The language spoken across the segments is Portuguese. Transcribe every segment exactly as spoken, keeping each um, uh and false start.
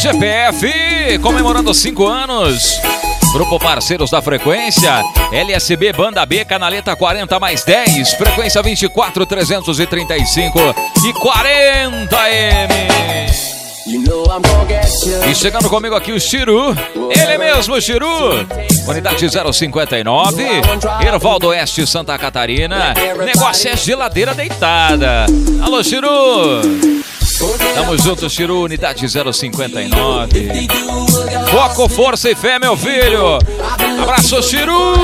G P F, comemorando cinco anos. Grupo Parceiros da Frequência, L S B Banda B, Canaleta quarenta mais dez, frequência vinte e quatro, trezentos e trinta e cinco e quarenta M. E chegando comigo aqui o Chiru, ele mesmo, Chiru, unidade zero cinquenta e nove, Hervaldo Oeste, Santa Catarina. Negócio é geladeira deitada. Alô, Chiru. Tamo junto, Chiru, unidade zero cinquenta e nove. Foco, força e fé, meu filho. Abraço, Chiru.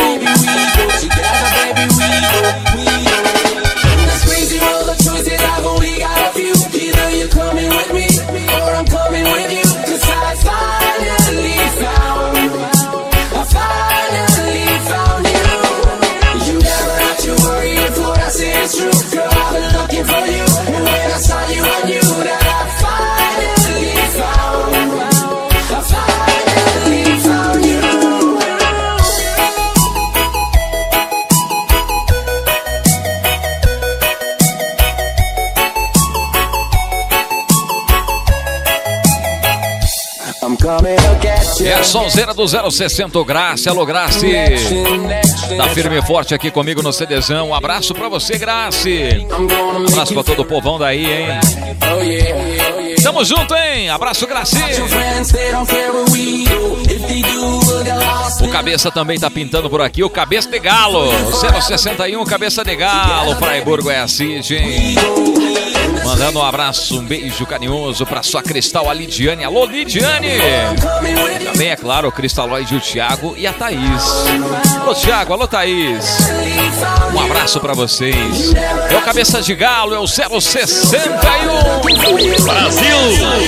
É a sonzeira do zero sessenta, Graça. Alô, Grace. Tá firme e forte aqui comigo no CDzão. Um abraço pra você, Grace. Um abraço pra todo o povão daí, hein? Tamo junto, hein? Abraço, Grace. O Cabeça também tá pintando por aqui. O Cabeça de Galo. zero sessenta e um, Cabeça de Galo. Fraiburgo é a Cid, hein? Mandando um abraço, um beijo carinhoso pra sua Cristal, a Lidiane. Alô, Lidiane! Também, é claro, o Cristalóide, o Thiago e a Thaís. Alô, Thiago, alô, Thaís. Um abraço pra vocês. É o Cabeça de Galo, é o zero sessenta e um. Brasil!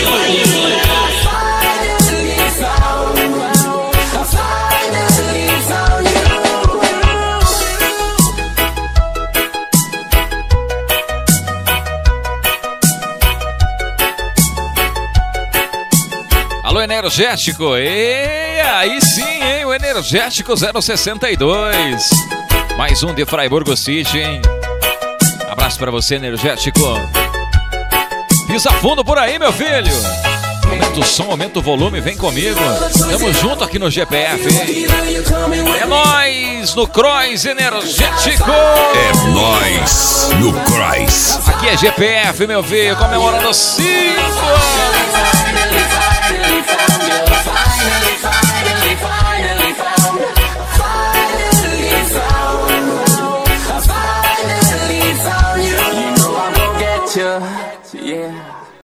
Alô, Energético, e aí sim, hein, o Energético zero sessenta e dois, mais um de Fraiburgo City, hein, abraço pra você, Energético, pisa fundo por aí, meu filho, aumenta o som, aumenta o volume, vem comigo, tamo junto aqui no G P F, hein, é nóis no Cross Energético, é nóis no Cross, aqui é G P F, meu filho, comemorando cinco anos. Yeah.